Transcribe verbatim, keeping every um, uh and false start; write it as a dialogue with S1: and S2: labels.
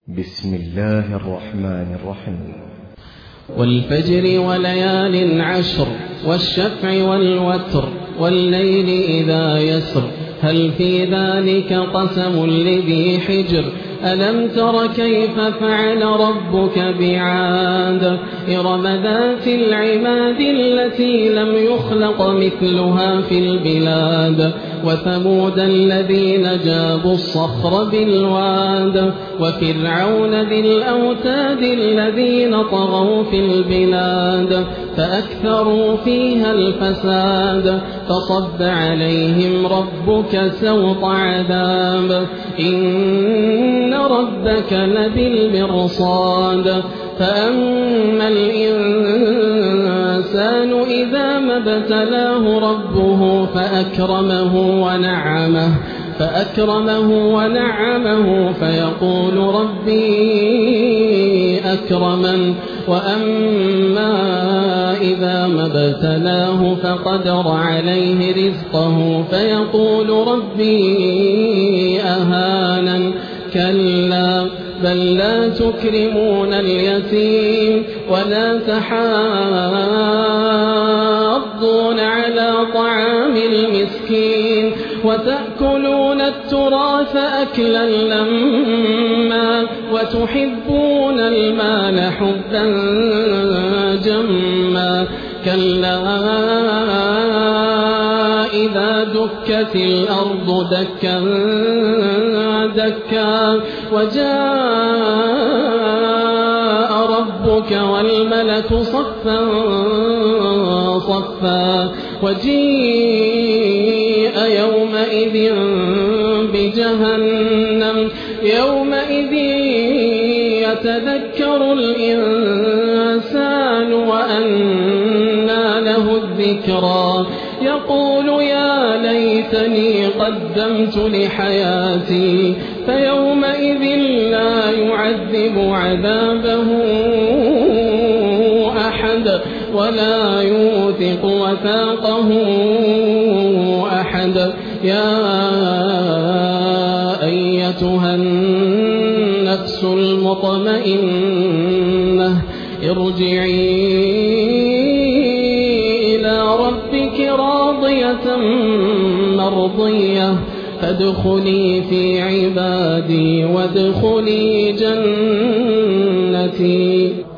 S1: بسم الله الرحمن الرحيم.
S2: والفجر وليال عشر والشفع والوتر والليل إذا يسر هل في ذلك قسم لذي حجر ألم تر كيف فعل ربك بعاد إرم ذات العماد التي لم يخلق مثلها في البلاد وثمود الذين جابوا الصخر بالواد وفرعون ذي الأوتاد الذين طغوا في البلاد فأكثروا فيها الفساد فصب عليهم ربك سوط عذاب إن ربك لبالمرصاد فأما الإنسان إذا ما ابتلاه ربه فأكرمه ونعمه فأكرمه ونعمه فيقول ربي أكرمن وأما إذا ما ابتلاه فقدر عليه رزقه فيقول ربي أهانن كلا بل لا تكرمون اليتيم ولا تحاضون على طعام المسكين وتأكلون التراث أكلا لما وتحبون المال حبا جما كلا إذا دكت الأرض دكا دكا وجاء ربك والملك صفا صفا وجيء يومئذ بجهنم يومئذ يتذكر الإنسان وأنى له الذكرى يقول يا ليتني قدمت لحياتي فيومئذ لا يعذب عذابه أحد ولا يوثق وثاقه أحد يا أيتها النفس المطمئنة ارجعي إلى ربك راضية مرضية فادخلي في عبادي وادخلي جنتي.